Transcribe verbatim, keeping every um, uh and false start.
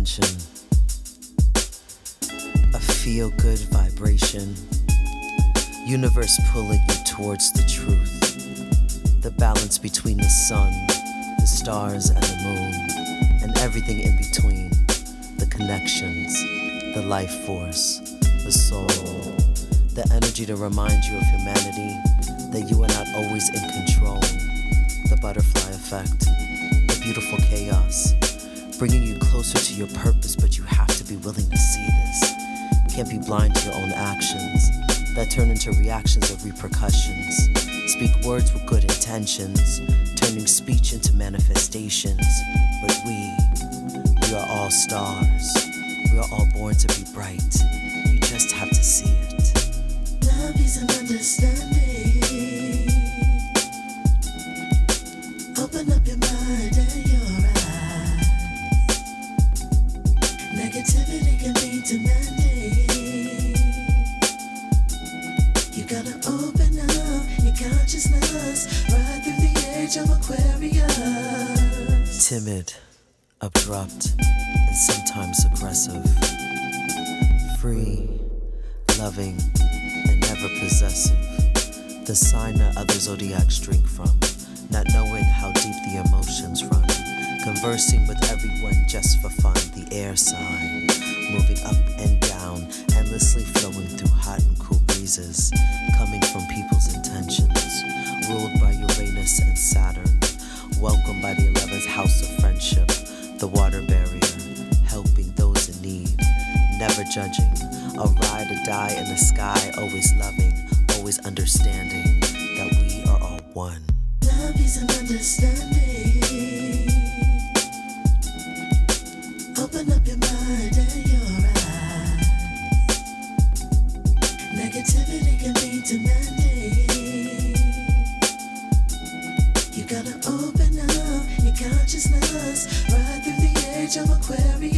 intention, a feel-good vibration, universe pulling you towards the truth, the balance between the sun, the stars and the moon, and everything in between, the connections, the life force, the soul, the energy to remind you of humanity, that you are not always in control, the butterfly effect, the beautiful chaos, bringing you closer to your purpose, but you have to be willing to see this. Can't be blind to your own actions that turn into reactions of repercussions. Speak words with good intentions, turning speech into manifestations. But we, we are all stars. We are all born to be bright. You just have to see it. Love is an understanding. Open up your mind and your eyes. Negativity can be demanding. You gotta open up your consciousness right through the age of Aquarius. Timid, abrupt, and sometimes aggressive. Free, loving, and never possessive. The sign that other zodiacs drink from, not knowing how deep the emotions run. Conversing with everyone just for fun. The air sign, moving up and down, endlessly flowing through hot and cool breezes, coming from people's intentions. Ruled by Uranus and Saturn, welcomed by the eleventh house of friendship, the water barrier, helping those in need, never judging, a ride or die in the sky, always loving, always understanding that we are all one. Love is an understanding. Open up your mind and your eyes. Negativity can be demanding. You gotta open up your consciousness right through the age of Aquarius.